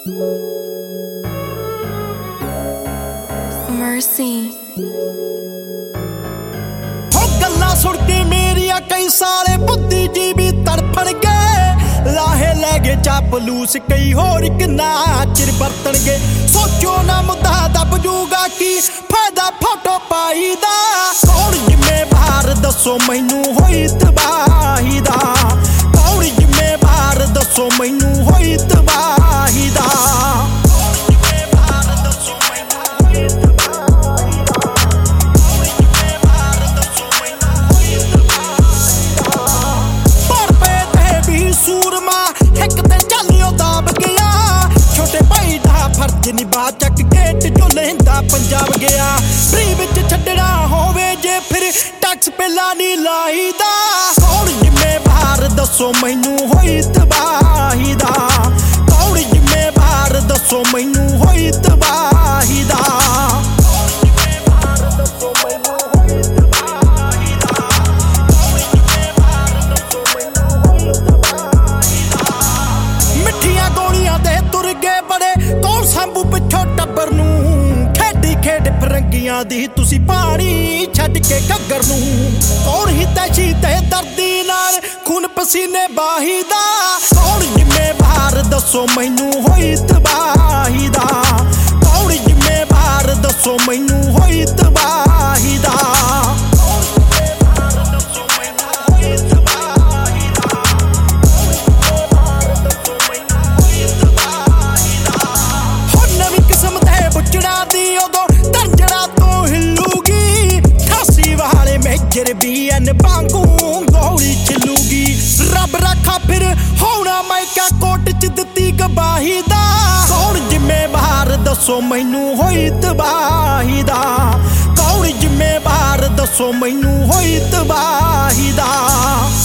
Mercy हो गल्लां सुन के मेरिया कई साले बुद्धिजीवी तड़फणगे लाहे लैगे चापलूस कई होर किन्ना चिर बरतणगे सोचो ना मुद्दा दब जूगा की फायदा फोटो पाई दा कौन जिम्मेवार दसो मैनू होई तबाही दा कौन जिम्मेवार दसो मैनू होई तबाही दा फर्ज निभा चक गेट जो लहिंदा पंजाब गया फ्री विच छड्डना होवे जे फिर टैक्स पहला नहीं लाईदा कौन जिम्मेवार दसो मैनू होई तबाही दा कौन जिम्मेवार दसो मैनू होई तबाही दा मिठियां गोलियां दे तुर गए बड़े संभू पिछो टब्बर नू खेडी खेड फरंगियां दी तुसी पानी छड्ड के घग्गर नू कौन हिते शीते दर्दी नाल खून पसीने बाही दा कौन जिम्मेवार दसो मैनू होई तबाही दा कौन जिम्मेवार दसो मैनू होई तबाही दा भी बांगू गोली चलूगी रब रखा फिर होना मैका कोट च दित्ती गवाही दा कौन जिम्मेवार दसो मैनू होई तबाही दा कौन जिम्मेवार दसो मैनू होई तबाही दा